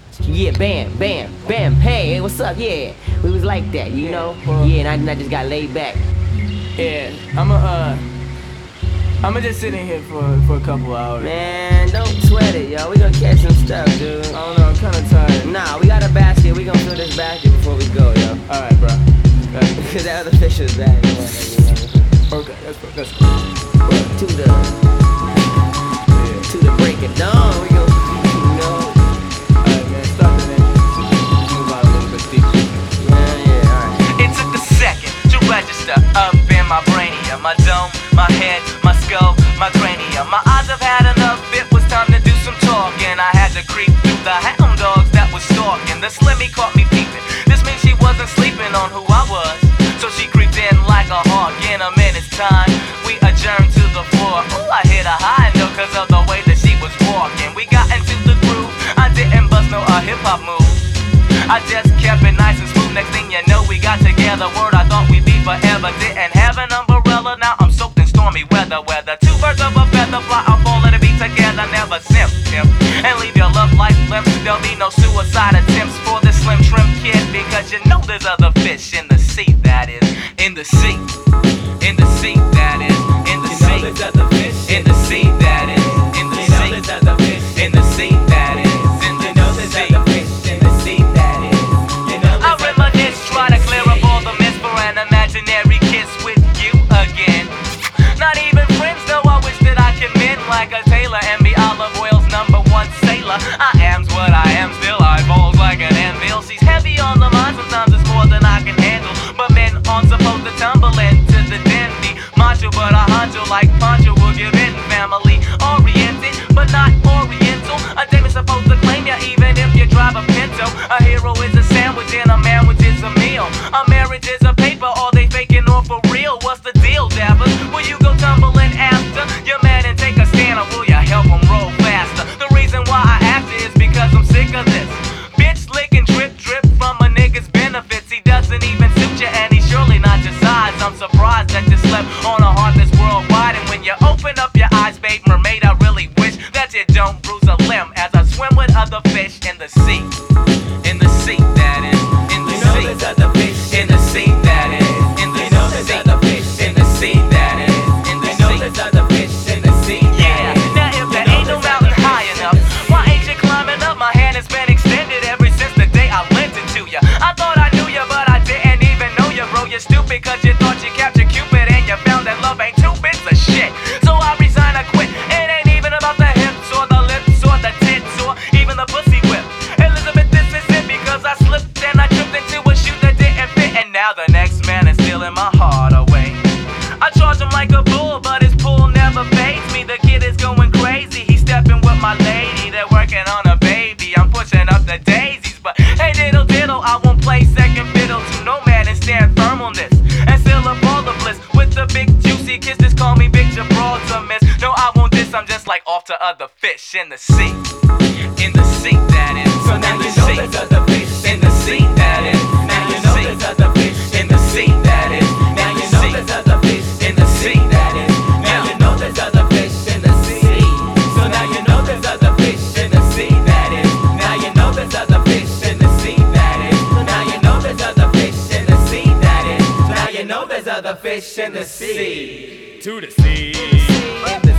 Yeah, bam, bam, bam, hey, what's up, yeah. We was like that, you know? Yeah, and I just got laid back. Yeah, I'ma just sit in here for a couple hours. Man, don't sweat it, yo. We gonna catch some stuff, dude. I don't know, I'm kinda tired. Nah, we got a basket. We gonna fill this basket before we go, yo. Alright, bro. Cause that other fish was bad. Okay, that's cool. To the break it down. We gon' Alright, man, stop that engine. Move out a little bit deeper. yeah, alright. It took a second to register up in my brainia, my dome, my head, my skull, my cranium. My eyes have had enough, it was time to do some talking. I had to creep through the hound dogs that was stalking. The Slimmy caught me peeping. This means she wasn't sleeping on who I was, so she creeped in like a hawk. In a minute's time, we adjourned to the floor. Ooh, I hit a high note cause of the way that she was walking. We got into the groove, I didn't bust no hip-hop move. I just kept it nice and smooth. Next thing you know, we got together. Word, I thought we'd be forever. Didn't have an umbrella, now I'm soaked in stormy weather. Two birds of a feather fly off all of the beat together. Never simp, and leave your love life limp. There'll be no suicide attempts for this slim trim kid, because you know there's other fish in the sea. That is in the sea, in the sea. That is in the sea. There's other fish in the sea. That is in the sea. There's other fish in the sea. That is in the sea. I reminisce, try to clear up all the myths for an imaginary kiss with you again. Not even friends, though I wish that I could mend like a tailor and be Olive Oil's #1 sailor. I am's what I am, still I balls like an anvil. She's heavy on the mind, sometimes it's more than I can handle. But men aren't supposed to tumble into the dandy. Macho, but a honcho like Pancho will give in. Family oriented, but not oriental. A dame is supposed to claim ya even if you drive a Pinto. A hero is a sandwich and a manwich is a meal. A marriage is a paper, are they faking or for real? What's the deal, Dabbers? Will you go tumbling after your man and take a stand, or will you help him roll faster? The reason why I asked you is because I'm sick of this bitch licking drip drip from a nigga's benefits. He doesn't even suit you and he's surely not your size. I'm surprised that you slept on a heart that's worldwide. And when you open up your eyes, babe mermaid, I really wish that you don't bruise a limb as I swim with other fish in the sea. In the sea, that is. In the sea. There's other fish in the sea, that is. In the sea. There's other fish in the sea, that is. In the sea. There's other fish in the sea. Yeah. Now if there ain't no mountain high enough, why ain't you climbing up? My hand has been extended ever since the day I lent it to you. I thought I knew you, but I didn't even know you, bro. You're stupid cause you thought you captured Cupid and you found that love ain't two bits of shit. So I resign, I quit. It ain't even about the hips or the lips or the tits or even the pussy whip. Elizabeth, this is it because I slipped and I tripped into a shoe that didn't fit. And now the next man is stealing my heart away. I charge him like a bull, but his pull never fades me. The kid is going crazy, he's stepping with my lady. They're working on a baby, I'm pushing up the daisies. But hey diddle diddle, I won't play second fiddle to no man and stand firm on this. And seal up all the bliss with the big juicy kiss. Just call me Big Gibraltar, miss. No, I won't diss, I'm just like off to other fish in the sea. In the sea, that is. So now you know there's other fish in the sea, that is. Now you know there's other fish in the sea, that is. Now you know there's other fish in the sea, that is. Now you know there's other fish in the sea. So now you know there's other fish in the sea, that is. Now you know there's other fish in the sea, that is. Now you know there's other fish in the sea, that is. Now you know there's other fish in the sea. To the sea.